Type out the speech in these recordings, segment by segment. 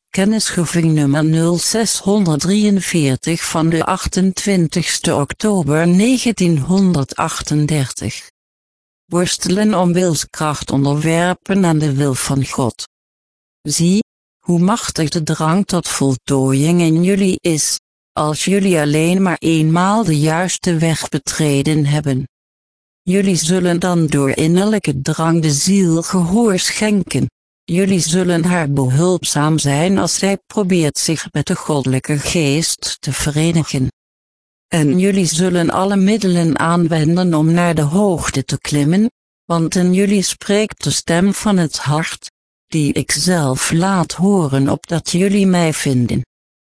Kennisgeving nummer 0643 van de 28 oktober 1938. Worstelen om wilskracht onderwerpen aan de wil van God. Zie, hoe machtig de drang tot voltooiing in jullie is, als jullie alleen maar eenmaal de juiste weg betreden hebben. Jullie zullen dan door innerlijke drang de ziel gehoor schenken. Jullie zullen haar behulpzaam zijn als zij probeert zich met de goddelijke geest te verenigen. En jullie zullen alle middelen aanwenden om naar de hoogte te klimmen, want in jullie spreekt de stem van het hart, die ik zelf laat horen opdat jullie mij vinden.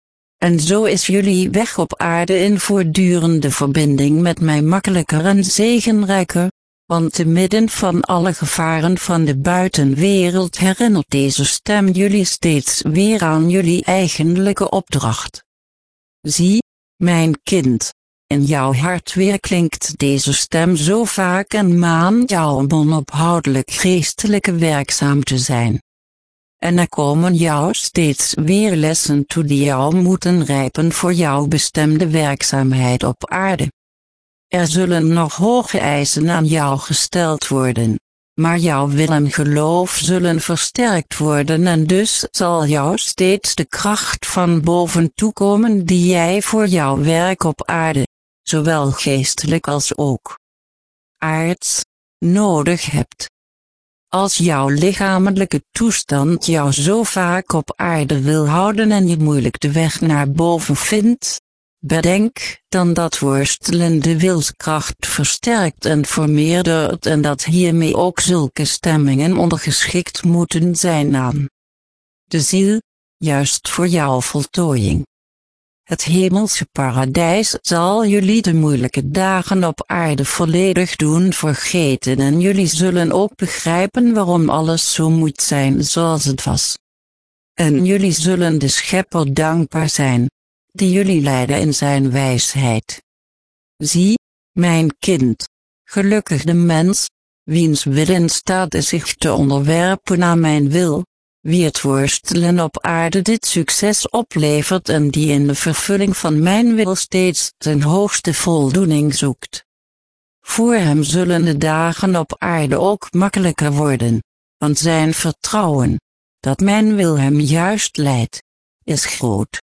En zo is jullie weg op aarde in voortdurende verbinding met mij makkelijker en zegenrijker, want te midden van alle gevaren van de buitenwereld herinnert deze stem jullie steeds weer aan jullie eigenlijke opdracht. Zie, mijn kind, in jouw hart weerklinkt deze stem zo vaak en maant jou om onophoudelijk geestelijke werkzaam te zijn. En er komen jou steeds weer lessen toe die jou moeten rijpen voor jouw bestemde werkzaamheid op aarde. Er zullen nog hoge eisen aan jou gesteld worden, maar jouw wil en geloof zullen versterkt worden en dus zal jou steeds de kracht van boven toekomen die jij voor jouw werk op aarde, zowel geestelijk als ook aards, nodig hebt. Als jouw lichamelijke toestand jou zo vaak op aarde wil houden en je moeilijk de weg naar boven vindt, bedenk dan dat worstelen de wilskracht versterkt en vermeerdert en dat hiermee ook zulke stemmingen ondergeschikt moeten zijn aan de ziel, juist voor jouw voltooiing. Het hemelse paradijs zal jullie de moeilijke dagen op aarde volledig doen vergeten en jullie zullen ook begrijpen waarom alles zo moet zijn zoals het was. En jullie zullen de Schepper dankbaar zijn, die jullie leidde in zijn wijsheid. Zie, mijn kind, gelukkig de mens, wiens wil in staat is zich te onderwerpen aan mijn wil, wie het worstelen op aarde dit succes oplevert en die in de vervulling van mijn wil steeds ten hoogste voldoening zoekt. Voor hem zullen de dagen op aarde ook makkelijker worden, want zijn vertrouwen, dat mijn wil hem juist leidt, is groot.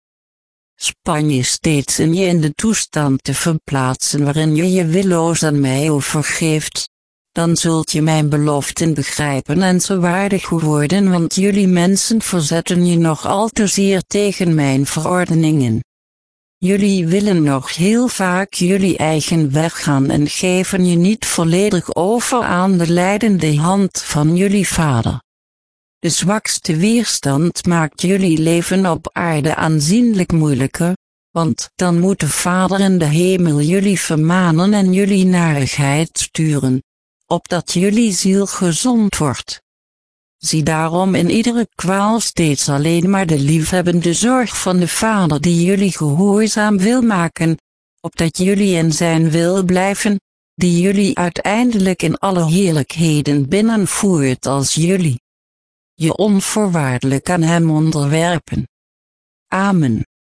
Span je steeds in je in de toestand te verplaatsen waarin je je willoos aan mij overgeeft, dan zult je mijn beloften begrijpen en ze waardig worden, want jullie mensen verzetten je nog al te zeer tegen mijn verordeningen. Jullie willen nog heel vaak jullie eigen weg gaan en geven je niet volledig over aan de leidende hand van jullie vader. De zwakste weerstand maakt jullie leven op aarde aanzienlijk moeilijker, want dan moet de Vader in de hemel jullie vermanen en jullie narigheid sturen, opdat jullie ziel gezond wordt. Zie daarom in iedere kwaal steeds alleen maar de liefhebbende zorg van de Vader die jullie gehoorzaam wil maken, opdat jullie in zijn wil blijven, die jullie uiteindelijk in alle heerlijkheden binnenvoert als jullie je onvoorwaardelijk aan hem onderwerpen. Amen.